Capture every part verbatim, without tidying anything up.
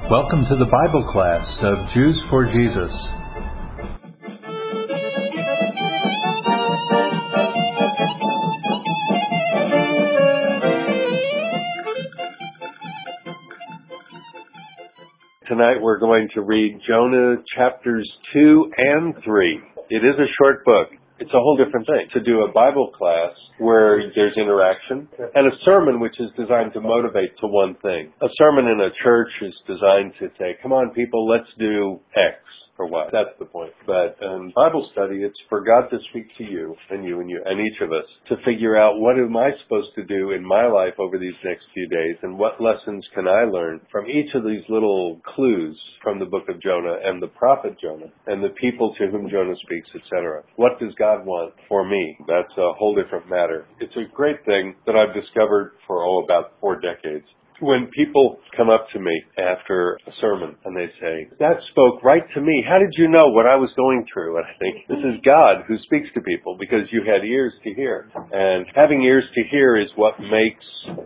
Welcome to the Bible class of Jews for Jesus. Tonight we're going to read Jonah chapters two and three. It is a short book. It's a whole different thing to do a Bible class where there's interaction and a sermon which is designed to motivate to one thing. A sermon in a church is designed to say, come on people, let's do X or Y. That's the point. But in Bible study, it's for God to speak to you and you and you and each of us to figure out what am I supposed to do in my life over these next few days and what lessons can I learn from each of these little clues from the book of Jonah and the prophet Jonah and the people to whom Jonah speaks, et cetera. What does God want for me? That's a whole different matter. It's a great thing that I've discovered for, oh, about four decades. When people come up to me after a sermon and they say, that spoke right to me. How did you know what I was going through? And I think this is God who speaks to people because you had ears to hear. And having ears to hear is what makes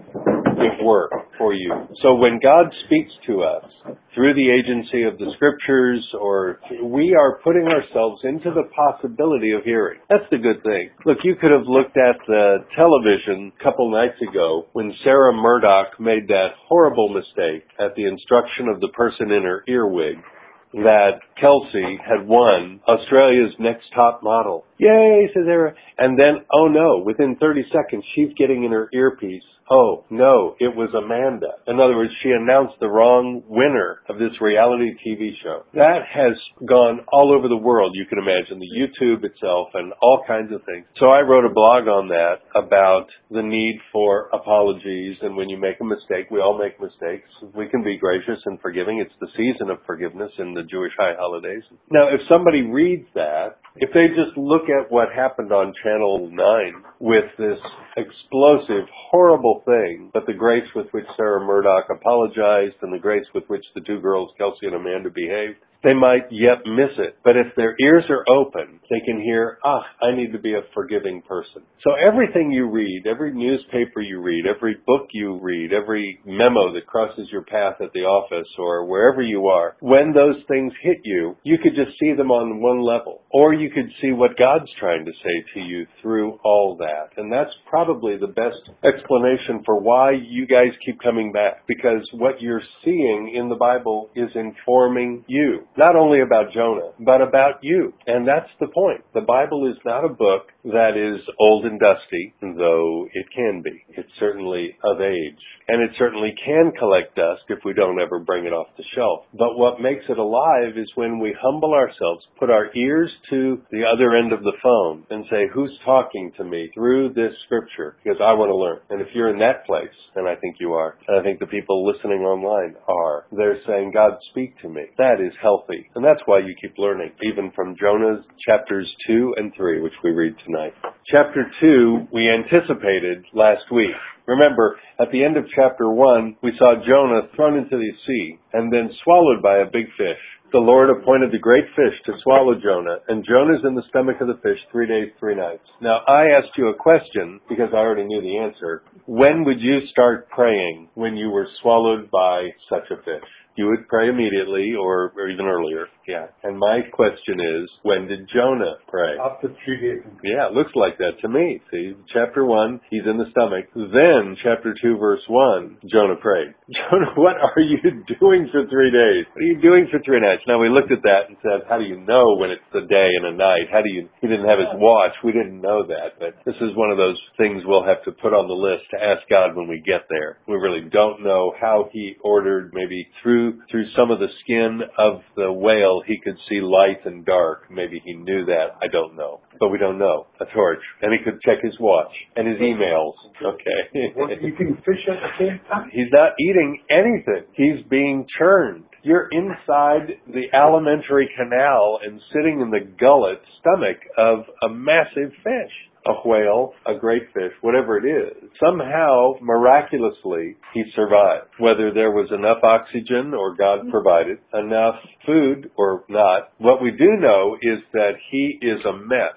it work for you. So when God speaks to us through the agency of the scriptures, or we are putting ourselves into the possibility of hearing. That's the good thing. Look, you could have looked at the television a couple nights ago when Sarah Murdoch made that horrible mistake at the instruction of the person in her earwig that Kelsey had won Australia's Next Top Model. Yay, says Sarah. And then, oh no, within thirty seconds, she's getting in her earpiece. Oh, no, it was Amanda. In other words, she announced the wrong winner of this reality T V show. That has gone all over the world, you can imagine, the YouTube itself and all kinds of things. So I wrote a blog on that about the need for apologies, and when you make a mistake, we all make mistakes. We can be gracious and forgiving. It's the season of forgiveness in the Jewish high holidays. Now, if somebody reads that, if they just look at what happened on Channel nine with this explosive, horrible thing, but the grace with which Sarah Murdoch apologized and the grace with which the two girls, Kelsey and Amanda, behaved, they might yet miss it. But if their ears are open, they can hear, ah, I need to be a forgiving person. So everything you read, every newspaper you read, every book you read, every memo that crosses your path at the office or wherever you are, when those things hit you, you could just see them on one level. Or you could see what God's trying to say to you through all that. And that's probably the best explanation for why you guys keep coming back. Because what you're seeing in the Bible is informing you. Not only about Jonah, but about you. And that's the point. The Bible is not a book that is old and dusty, though it can be. It's certainly of age. And it certainly can collect dust if we don't ever bring it off the shelf. But what makes it alive is when we humble ourselves, put our ears to the other end of the phone and say, who's talking to me through this scripture? Because I want to learn. And if you're in that place, and I think you are, and I think the people listening online are, they're saying, God, speak to me. That is healthy. And that's why you keep learning, even from Jonah's chapters two and three, which we read tonight. Chapter two, we anticipated last week. Remember, at the end of chapter one, we saw Jonah thrown into the sea and then swallowed by a big fish. The Lord appointed the great fish to swallow Jonah, and Jonah's in the stomach of the fish three days, three nights. Now, I asked you a question because I already knew the answer. When would you start praying when you were swallowed by such a fish? You would pray immediately or, or even earlier. Yeah. And my question is, when did Jonah pray? After three days. Yeah, it looks like that to me. See, chapter one, he's in the stomach. Then, chapter two, verse one, Jonah prayed. Jonah, what are you doing for three days? What are you doing for three nights? Now, we looked at that and said, how do you know when it's the day and a night? How do you, he didn't have his watch. We didn't know that. But this is one of those things we'll have to put on the list to ask God when we get there. We really don't know how he ordered, maybe through through some of the skin of the whale, he could see light and dark. Maybe he knew that. I don't know. But we don't know. A torch. And he could check his watch and his emails. Okay. Was he eating fish at the same time? He's not eating anything. He's being churned. You're inside the alimentary canal and sitting in the gullet stomach of a massive fish. A whale, a great fish, whatever it is. Somehow, miraculously, he survived. Whether there was enough oxygen or God provided, enough food or not, what we do know is that he is a mess.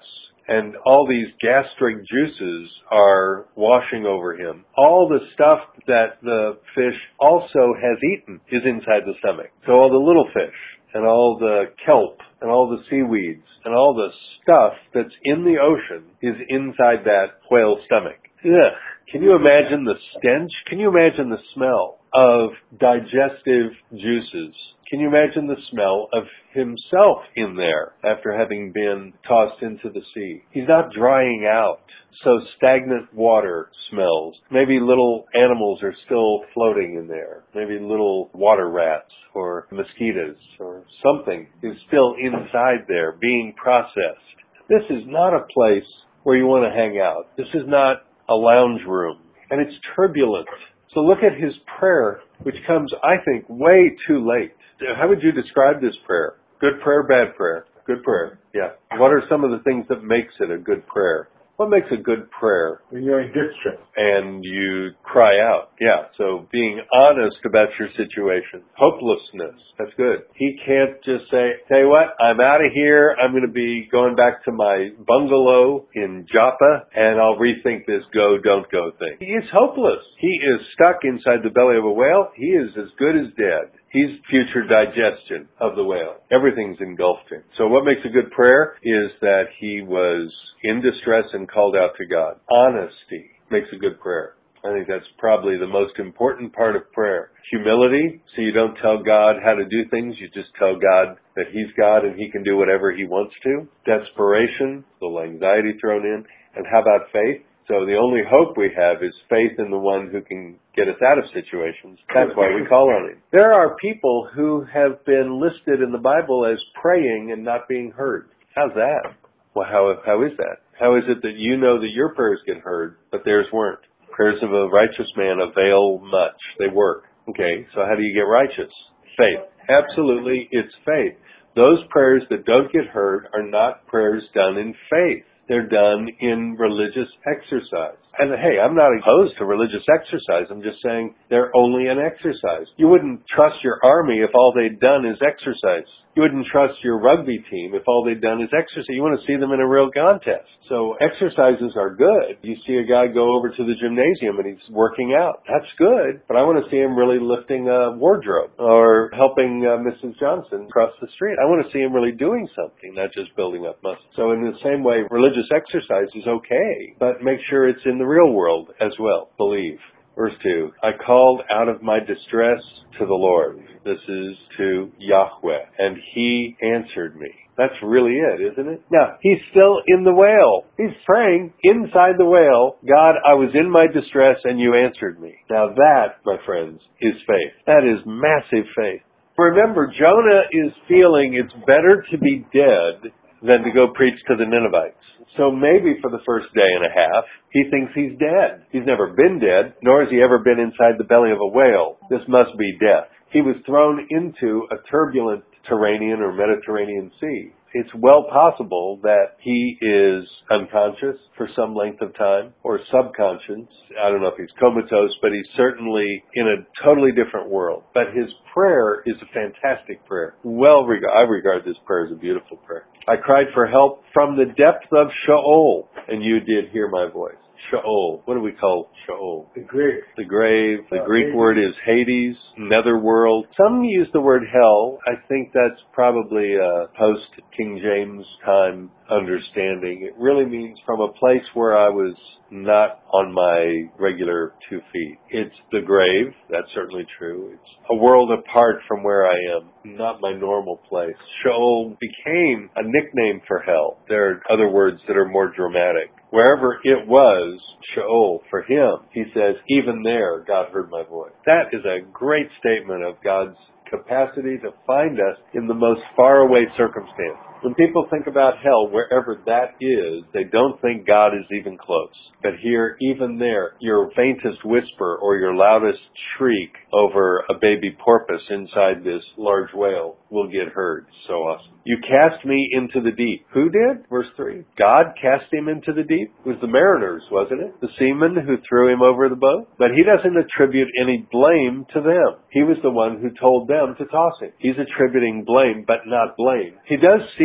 and all these gastric juices are washing over him. All the stuff that the fish also has eaten is inside the stomach. So all the little fish and all the kelp and all the seaweeds and all the stuff that's in the ocean is inside that whale's stomach. Ugh. Can you imagine the stench? Can you imagine the smell of digestive juices? Can you imagine the smell of himself in there after having been tossed into the sea? He's not drying out, so stagnant water smells. Maybe little animals are still floating in there. Maybe little water rats or mosquitoes or something is still inside there being processed. This is not a place where you want to hang out. This is not a lounge room, and it's turbulent. So look at his prayer, which comes, I think, way too late. How would you describe this prayer? Good prayer, bad prayer? Good prayer, yeah. What are some of the things that makes it a good prayer? What makes a good prayer? When you're in distress. And you cry out. Yeah, so being honest about your situation. Hopelessness, that's good. He can't just say, tell you what, I'm out of here. I'm going to be going back to my bungalow in Joppa, and I'll rethink this go, don't go thing. He is hopeless. He is stuck inside the belly of a whale. He is as good as dead. He's future digestion of the whale. Everything's engulfed him. So what makes a good prayer is that he was in distress and called out to God. Honesty makes a good prayer. I think that's probably the most important part of prayer. Humility, so you don't tell God how to do things. You just tell God that He's God and He can do whatever He wants to. Desperation, a little anxiety thrown in. And how about faith? So the only hope we have is faith in the one who can get us out of situations. That's why we call on Him. There are people who have been listed in the Bible as praying and not being heard. How's that? Well, how how is that? How is it that you know that your prayers get heard, but theirs weren't? Prayers of a righteous man avail much. They work. Okay, so how do you get righteous? Faith. Absolutely, it's faith. Those prayers that don't get heard are not prayers done in faith. They're done in religious exercise. And hey, I'm not opposed to religious exercise. I'm just saying they're only an exercise. You wouldn't trust your army if all they'd done is exercise. You wouldn't trust your rugby team if all they'd done is exercise. You want to see them in a real contest. So exercises are good. You see a guy go over to the gymnasium and he's working out. That's good. But I want to see him really lifting a wardrobe or helping uh, Missus Johnson cross the street. I want to see him really doing something, not just building up muscle. So in the same way, religious exercise is okay, but make sure it's in the real world as well. Believe. Verse two, I called out of my distress to the Lord. This is to Yahweh, and He answered me. That's really it, isn't it? Now, he's still in the whale. He's praying inside the whale. God, I was in my distress, and you answered me. Now that, my friends, is faith. That is massive faith. Remember, Jonah is feeling it's better to be dead than to go preach to the Ninevites. So maybe for the first day and a half, he thinks he's dead. He's never been dead, nor has he ever been inside the belly of a whale. This must be death. He was thrown into a turbulent Turanian or Mediterranean Sea. It's well possible that he is unconscious for some length of time, or subconscious. I don't know if he's comatose, but he's certainly in a totally different world. But his prayer is a fantastic prayer. Well, I regard this prayer as a beautiful prayer. I cried for help from the depth of Sheol, and you did hear my voice. Sheol. What do we call Sheol? The grave. The grave. The Uh, Greek Hades. word is Hades, netherworld. Some use the word hell. I think that's probably a post-King James time understanding. It really means from a place where I was not on my regular two feet. It's the grave. That's certainly true. It's a world apart from where I am, not my normal place. Sheol became a nickname for hell. There are other words that are more dramatic. Wherever it was, Sheol, for him, he says, even there, God heard my voice. That is a great statement of God's capacity to find us in the most faraway circumstance. When people think about hell, wherever that is, they don't think God is even close. But here, even there, your faintest whisper or your loudest shriek over a baby porpoise inside this large whale will get heard. So awesome. You cast me into the deep. Who did? Verse three. God cast him into the deep? It was the mariners, wasn't it? The seamen who threw him over the boat? But he doesn't attribute any blame to them. He was the one who told them to toss him. He's attributing blame, but not blame. He does see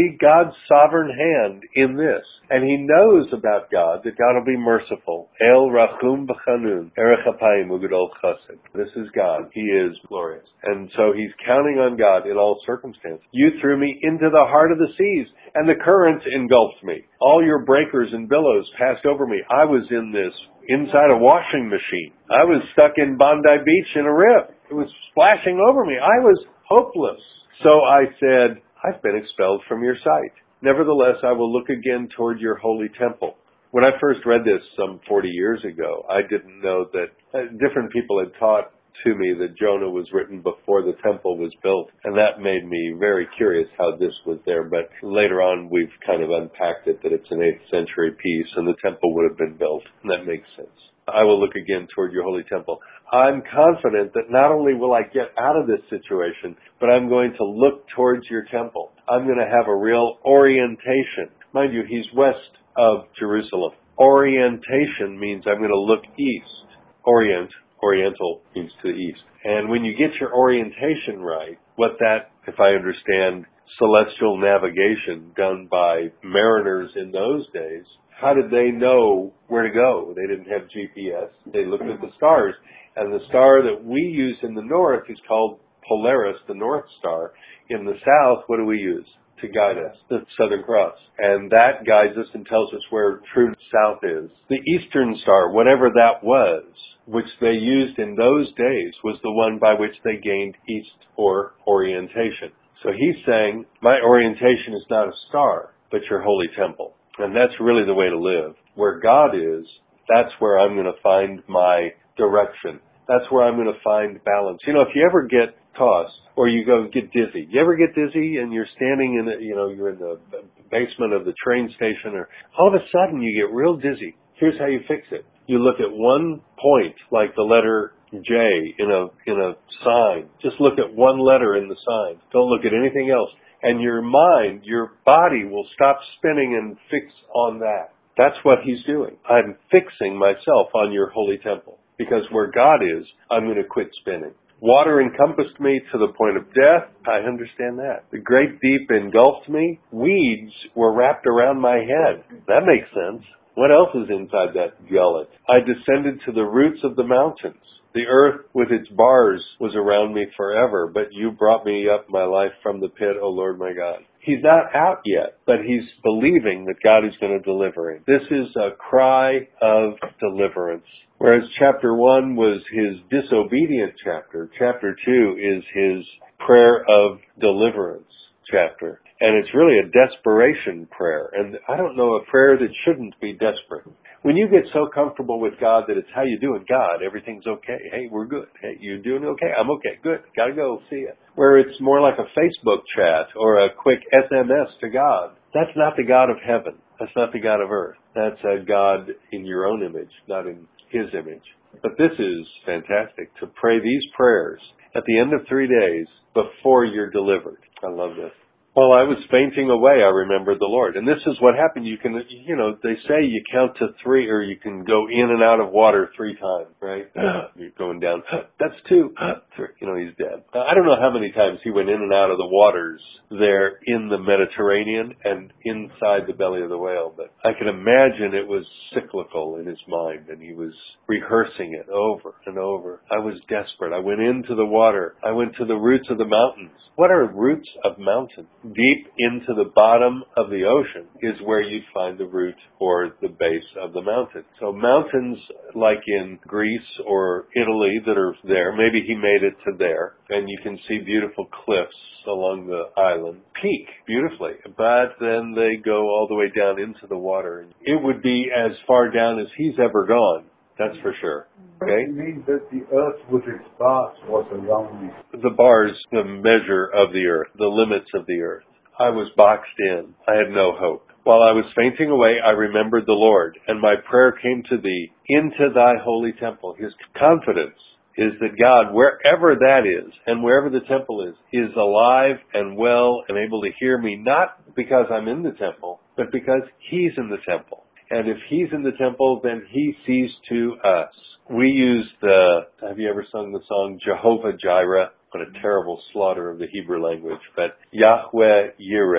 see God's sovereign hand in this. And he knows about God, that God will be merciful. El Rachum B'Chanun, Erech Apayim U'Gedol Chesed. This is God. He is glorious. And so he's counting on God in all circumstances. You threw me into the heart of the seas, and the currents engulfed me. All your breakers and billows passed over me. I was in this, inside a washing machine. I was stuck in Bondi Beach in a riff. It was splashing over me. I was hopeless. So I said, I've been expelled from your sight. Nevertheless, I will look again toward your holy temple. When I first read this some forty years ago, I didn't know that uh, different people had taught to me that Jonah was written before the temple was built, and that made me very curious how this was there. But later on, we've kind of unpacked it, that it's an eighth century piece, and the temple would have been built, and that makes sense. I will look again toward your holy temple. I'm confident that not only will I get out of this situation, but I'm going to look towards your temple. I'm going to have a real orientation. Mind you, he's west of Jerusalem. Orientation means I'm going to look east. Orient. Oriental means to the east. And when you get your orientation right, what that, if I understand celestial navigation done by mariners in those days, how did they know where to go? They didn't have G P S. They looked at the stars. And the star that we use in the north is called Polaris, the North Star. In the south, what do we use to guide us? The Southern Cross. And that guides us and tells us where true south is. The Eastern Star, whatever that was, which they used in those days, was the one by which they gained east or orientation. So he's saying, my orientation is not a star, but your holy temple. And that's really the way to live. Where God is, that's where I'm going to find my direction. That's where I'm going to find balance. You know, if you ever get tossed or you go get dizzy, you ever get dizzy and you're standing in, a, you know, you're in the basement of the train station, or all of a sudden you get real dizzy. Here's how you fix it. You look at one point, like the letter J in a, in a sign. Just look at one letter in the sign. Don't look at anything else. And your mind, your body will stop spinning and fix on that. That's what he's doing. I'm fixing myself on your holy temple. Because where God is, I'm going to quit spinning. Water encompassed me to the point of death. I understand that. The great deep engulfed me. Weeds were wrapped around my head. That makes sense. What else is inside that gullet? I descended to the roots of the mountains. The earth with its bars was around me forever, but you brought me up my life from the pit, O Lord my God. He's not out yet, but he's believing that God is going to deliver him. This is a cry of deliverance. Whereas chapter one was his disobedient chapter, chapter two is his prayer of deliverance chapter. And it's really a desperation prayer. And I don't know a prayer that shouldn't be desperate. When you get so comfortable with God that it's how you doing, God, everything's okay. Hey, we're good. Hey, you doing okay? I'm okay. Good. Gotta go. See ya. Where it's more like a Facebook chat or a quick S M S to God. That's not the God of heaven. That's not the God of earth. That's a God in your own image, not in his image. But this is fantastic, to pray these prayers at the end of three days before you're delivered. I love this. While I was fainting away, I remembered the Lord. And this is what happened. You can, you know, they say you count to three, or you can go in and out of water three times, right? You're going down. That's two. Three. You know, he's dead. I don't know how many times he went in and out of the waters there in the Mediterranean and inside the belly of the whale. But I can imagine it was cyclical in his mind, and he was rehearsing it over and over. I was desperate. I went into the water. I went to the roots of the mountains. What are roots of mountains? Deep into the bottom of the ocean is where you'd find the root or the base of the mountain. So mountains like in Greece or Italy that are there, maybe he made it to there, and you can see beautiful cliffs along the island. Peak beautifully, but then they go all the way down into the water. It would be as far down as he's ever gone. That's for sure. Okay? It means that the earth with its bars was around me. The bars, the measure of the earth, the limits of the earth. I was boxed in. I had no hope. While I was fainting away, I remembered the Lord, and my prayer came to thee into thy holy temple. His confidence is that God, wherever that is, and wherever the temple is, is alive and well and able to hear me, not because I'm in the temple, but because he's in the temple. And if he's in the temple, then he sees to us. We use the, have you ever sung the song Jehovah Jireh? What a terrible slaughter of the Hebrew language. But Yahweh Yireh.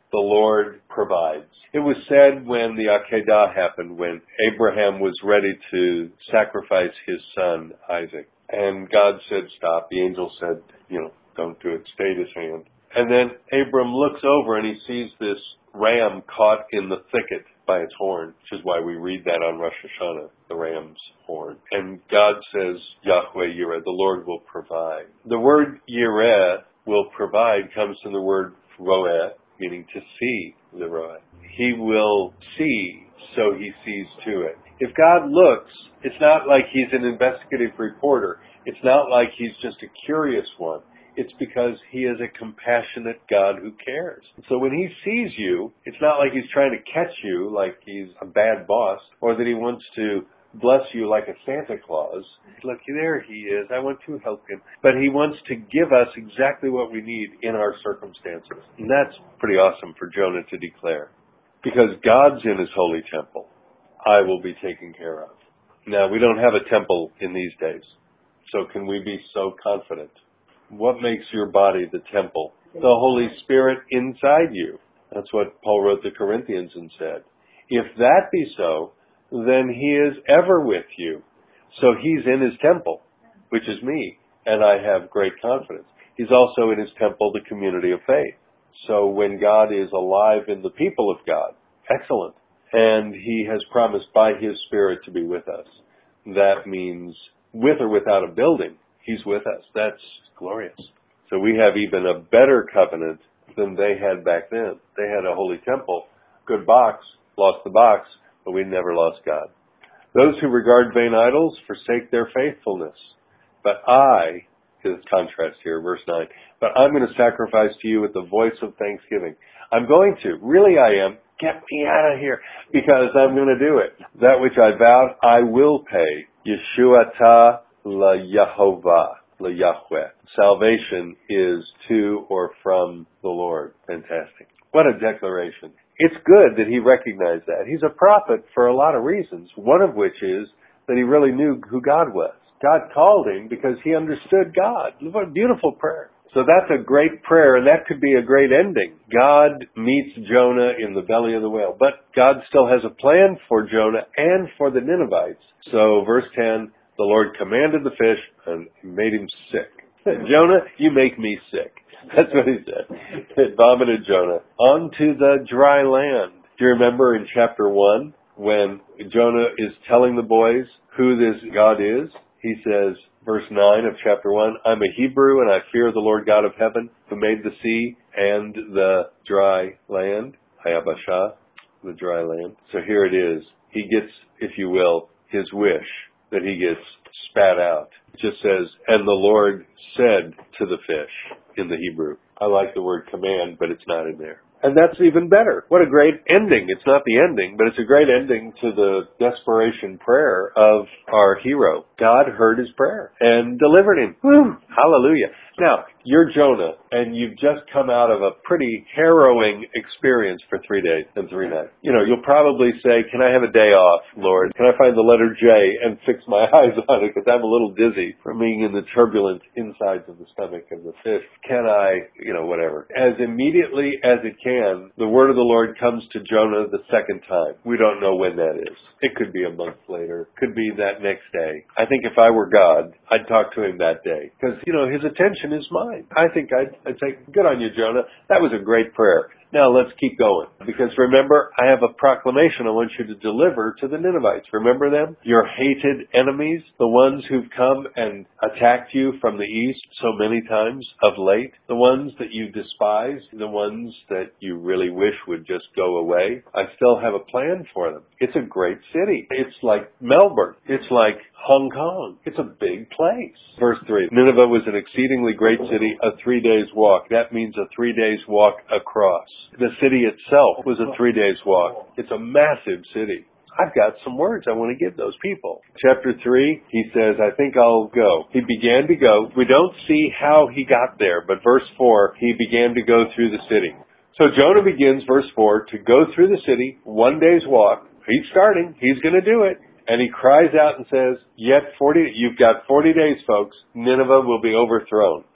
the Lord provides. It was said when the Akedah happened, when Abraham was ready to sacrifice his son, Isaac. And God said, stop. The angel said, you know, don't do it. Stay his hand. And then Abram looks over and he sees this ram caught in the thicket by its horn, which is why we read that on Rosh Hashanah, the ram's horn. And God says, Yahweh Yireh, the Lord will provide. The word Yireh, will provide, comes from the word roeh, meaning to see, the roeh. He will see, so he sees to it. If God looks, it's not like he's an investigative reporter. It's not like he's just a curious one. It's because he is a compassionate God who cares. So when he sees you, it's not like he's trying to catch you like he's a bad boss, or that he wants to bless you like a Santa Claus. Look, there he is. I want to help him. But he wants to give us exactly what we need in our circumstances. And that's pretty awesome for Jonah to declare. Because God's in his holy temple, I will be taken care of. Now, we don't have a temple in these days. So can we be so confident? What makes your body the temple? The Holy Spirit inside you. That's what Paul wrote to Corinthians and said. If that be so, then he is ever with you. So he's in his temple, which is me, and I have great confidence. He's also in his temple, the community of faith. So when God is alive in the people of God, excellent. And he has promised by his Spirit to be with us. That means with or without a building, he's with us. That's glorious. So we have even a better covenant than they had back then. They had a holy temple, good box, lost the box, but we never lost God. Those who regard vain idols forsake their faithfulness. But I, is contrast here, verse nine, but I'm going to sacrifice to you with the voice of thanksgiving. I'm going to. Really I am. Get me out of here, because I'm going to do it. That which I vowed, I will pay. Yeshuata la Yehovah, la Yahweh. Salvation is to or from the Lord. Fantastic. What a declaration. It's good that he recognized that. He's a prophet for a lot of reasons, one of which is that he really knew who God was. God called him because he understood God. What a beautiful prayer. So that's a great prayer, and that could be a great ending. God meets Jonah in the belly of the whale, but God still has a plan for Jonah and for the Ninevites. So verse ten, the Lord commanded the fish and made him sick. Jonah, you make me sick. That's what he said. It vomited Jonah onto the dry land. Do you remember in chapter one when Jonah is telling the boys who this God is? He says, verse nine of chapter one, I'm a Hebrew and I fear the Lord God of heaven who made the sea and the dry land. Hayabashah, the dry land. So here it is. He gets, if you will, his wish that he gets spat out. It just says, and the Lord said to the fish in the Hebrew. I like the word command, but it's not in there. And that's even better. What a great ending. It's not the ending, but it's a great ending to the desperation prayer of our hero. God heard his prayer and delivered him. Woo! Hallelujah. Now, you're Jonah, and you've just come out of a pretty harrowing experience for three days and three nights. You know, you'll probably say, can I have a day off, Lord? Can I find the letter J and fix my eyes on it, because I'm a little dizzy from being in the turbulent insides of the stomach of the fish. Can I, you know, whatever. As immediately as it can, the word of the Lord comes to Jonah the second time. We don't know when that is. It could be a month later. Could be that next day. I think if I were God, I'd talk to him that day. Because, you know, his attention is mine. I think I'd, I'd say, good on you, Jonah. That was a great prayer. Now let's keep going. Because remember, I have a proclamation I want you to deliver to the Ninevites. Remember them? Your hated enemies, the ones who've come and attacked you from the east so many times of late, the ones that you despise, the ones that you really wish would just go away. I still have a plan for them. It's a great city. It's like Melbourne. It's like Hong Kong. It's a big place. Verse three, Nineveh was an exceedingly great city, a three days walk. That means a three days walk across. The city itself was a three days walk. It's a massive city. I've got some words I want to give those people. Chapter three, he says, I think I'll go. He began to go. We don't see how he got there, but verse four, he began to go through the city. So Jonah begins, verse four, to go through the city, one day's walk. He's starting. He's going to do it. And he cries out and says, yet forty, you've got forty days, folks. Nineveh will be overthrown.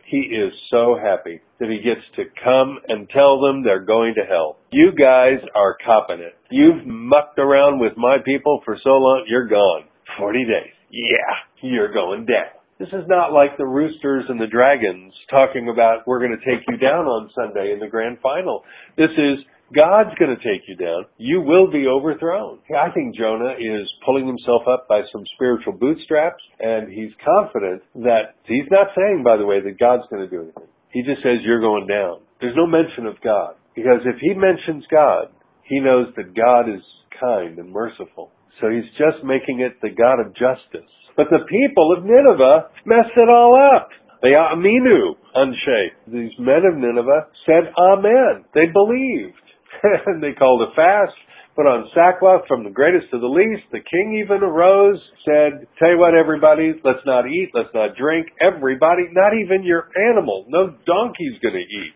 He is so happy that he gets to come and tell them they're going to hell. You guys are copping it. You've mucked around with my people for so long, you're gone. Forty days. Yeah, you're going down. This is not like the Roosters and the Dragons talking about we're going to take you down on Sunday in the grand final. This is God's going to take you down. You will be overthrown. I think Jonah is pulling himself up by some spiritual bootstraps, and he's confident that he's not saying, by the way, that God's going to do anything. He just says you're going down. There's no mention of God, because if he mentions God, he knows that God is kind and merciful. So he's just making it the God of justice. But the people of Nineveh messed it all up. They aminu, unshay. These men of Nineveh said amen. They believed. And they called a fast, put on sackcloth from the greatest to the least. The king even arose, said, tell you what, everybody, let's not eat, let's not drink. Everybody, not even your animal. No donkey's going to eat.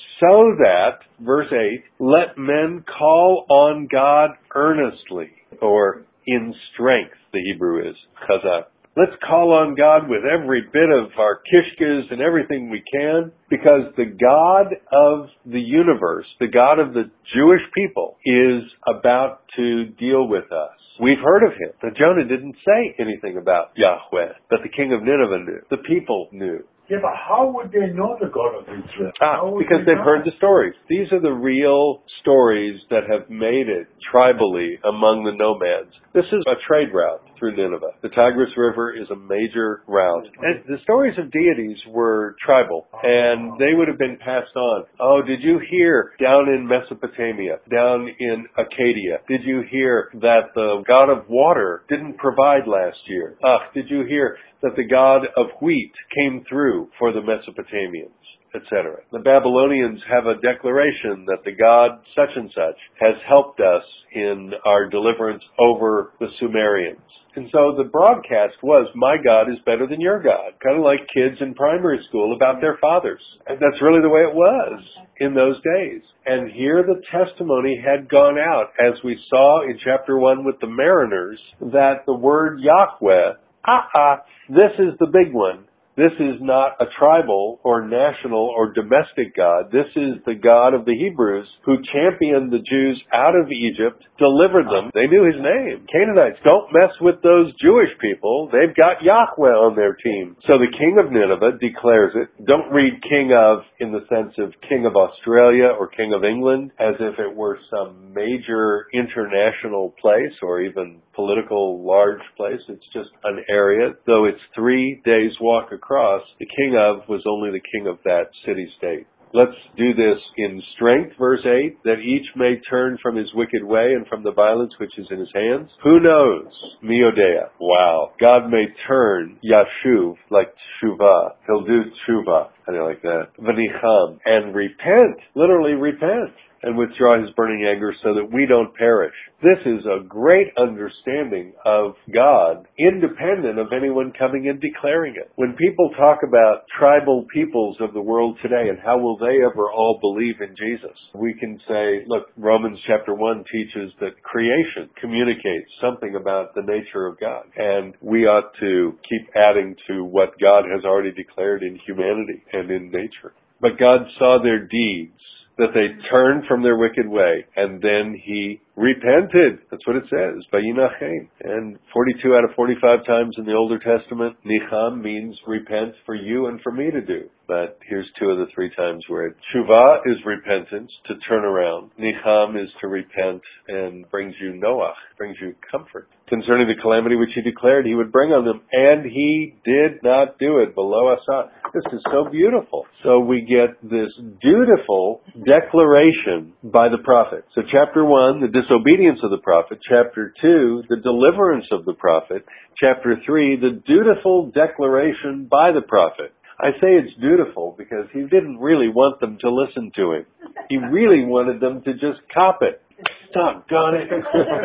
So that, verse eight, let men call on God earnestly, or in strength, the Hebrew is, chazak. Let's call on God with every bit of our kishkas and everything we can, because the God of the universe, the God of the Jewish people, is about to deal with us. We've heard of him. But Jonah didn't say anything about Yahweh, but the king of Nineveh knew. The people knew. Yeah, but how would they know the God of Israel? Ah, because they they've know? heard the stories. These are the real stories that have made it tribally among the nomads. This is a trade route through Nineveh. The Tigris River is a major route. And the stories of deities were tribal, and they would have been passed on. Oh, did you hear down in Mesopotamia, down in Acadia, did you hear that the God of water didn't provide last year? Ah, did you hear that the God of wheat came through for the Mesopotamians, et cetera. The Babylonians have a declaration that the God such and such has helped us in our deliverance over the Sumerians. And so the broadcast was, my God is better than your God, kind of like kids in primary school about their fathers. And that's really the way it was in those days. And here the testimony had gone out, as we saw in chapter one with the mariners, that the word Yahweh, ah-ah, this is the big one. This is not a tribal or national or domestic God. This is the God of the Hebrews who championed the Jews out of Egypt, delivered them. They knew his name. Canaanites, don't mess with those Jewish people. They've got Yahweh on their team. So the king of Nineveh declares it. Don't read king of in the sense of king of Australia or king of England as if it were some major international place or even political large place. It's just an area. Though it's three days walk across, the king of was only the king of that city-state. Let's do this in strength, verse eight, that each may turn from his wicked way and from the violence which is in his hands. Who knows? Miodea. Wow. God may turn Yashuv, like Shuvah. He'll do Shuvah. How do you like that? V'nicham. And repent. Literally repent. And withdraw his burning anger so that we don't perish. This is a great understanding of God, independent of anyone coming and declaring it. When people talk about tribal peoples of the world today and how will they ever all believe in Jesus, we can say, look, Romans chapter one teaches that creation communicates something about the nature of God. And we ought to keep adding to what God has already declared in humanity and in nature. But God saw their deeds, that they turned from their wicked way, and then he repented. That's what it says, Vayinachem. And forty-two out of forty-five times in the Older Testament, Nicham means repent for you and for me to do. But here's two of the three times where it, Shuvah is repentance, to turn around. Nicham is to repent and brings you Noach, brings you comfort. Concerning the calamity which he declared he would bring on them, and he did not do it. Below Asah. This is so beautiful. So we get this dutiful declaration by the prophet. So chapter one, the disobedience of the prophet. Chapter two, the deliverance of the prophet. Chapter three, the dutiful declaration by the prophet. I say it's dutiful because he didn't really want them to listen to him. He really wanted them to just cop it. Doggone it.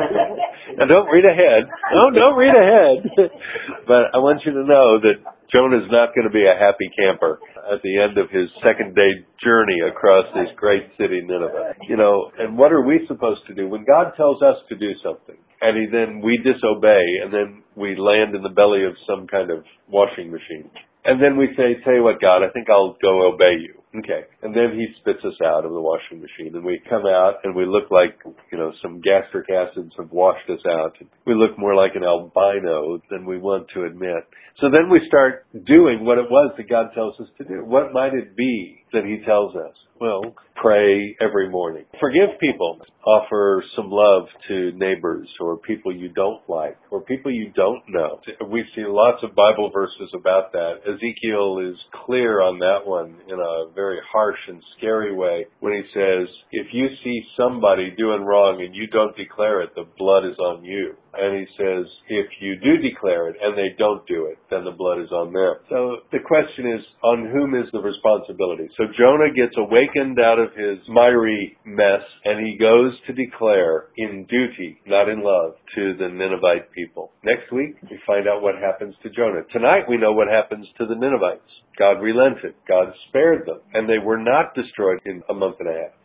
Now don't read ahead. No, don't read ahead. But I want you to know that Jonah's not going to be a happy camper at the end of his second day journey across this great city, Nineveh. You know, and what are we supposed to do? When God tells us to do something, and he then we disobey, and then we land in the belly of some kind of washing machine. And then we say, tell you what, God, I think I'll go obey you. Okay. And then he spits us out of the washing machine, and we come out and we look like, you know, some gastric acids have washed us out. We look more like an albino than we want to admit. So then we start doing what it was that God tells us to do. What might it be that he tells us? Well, pray every morning. Forgive people. Offer some love to neighbors or people you don't like or people you don't know. We see lots of Bible verses about that. Ezekiel is clear on that one in a very harsh and scary way when he says, if you see somebody doing wrong and you don't declare it, the blood is on you. And he says, if you do declare it and they don't do it, then the blood is on them. So the question is, on whom is the responsibility? So Jonah gets awakened out of his miry mess, and he goes to declare in duty, not in love, to the Ninevite people. Next week, we find out what happens to Jonah. Tonight, we know what happens to the Ninevites. God relented. God spared them, and they were not destroyed in a month and a half.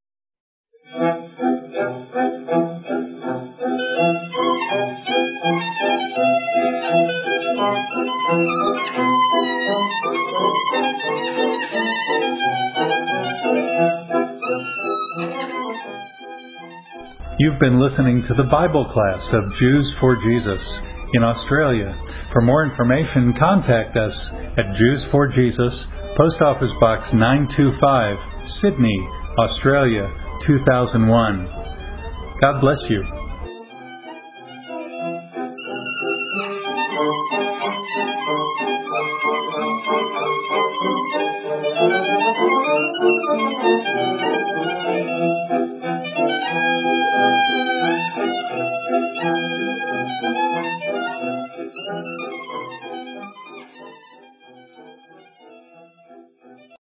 You've been listening to the Bible class of Jews for Jesus in Australia. For more information, contact us at Jews for Jesus, Post Office Box nine two five, Sydney, Australia two thousand one. God bless you.